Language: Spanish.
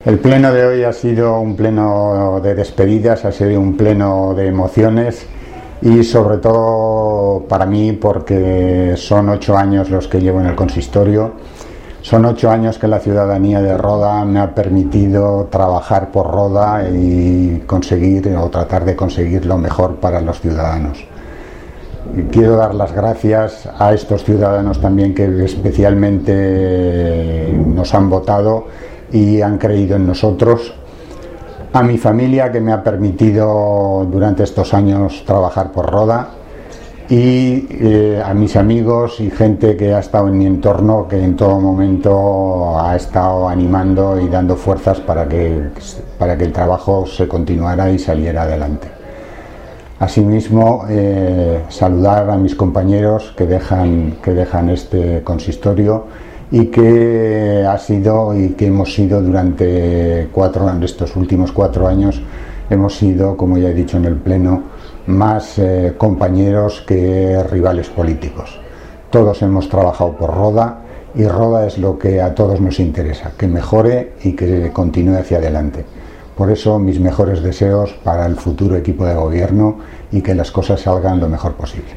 El pleno de hoy ha sido un pleno de despedidas, ha sido un pleno de emociones y sobre todo para mí porque son 8 años los que llevo en el consistorio, son 8 años que la ciudadanía de Roda me ha permitido trabajar por Roda y conseguir o tratar de conseguir lo mejor para los ciudadanos. Quiero dar las gracias a estos ciudadanos también que especialmente nos han votado y han creído en nosotros, a mi familia que me ha permitido durante estos años trabajar por Roda y a mis amigos y gente que ha estado en mi entorno, que en todo momento ha estado animando y dando fuerzas para que el trabajo se continuara y saliera adelante. Asimismo, saludar a mis compañeros que dejan este consistorio y que ha sido y que hemos sido durante estos últimos 4 años, hemos sido, como ya he dicho en el pleno, más compañeros que rivales políticos. Todos hemos trabajado por Roda y Roda es lo que a todos nos interesa, que mejore y que continúe hacia adelante. Por eso mis mejores deseos para el futuro equipo de gobierno y que las cosas salgan lo mejor posible.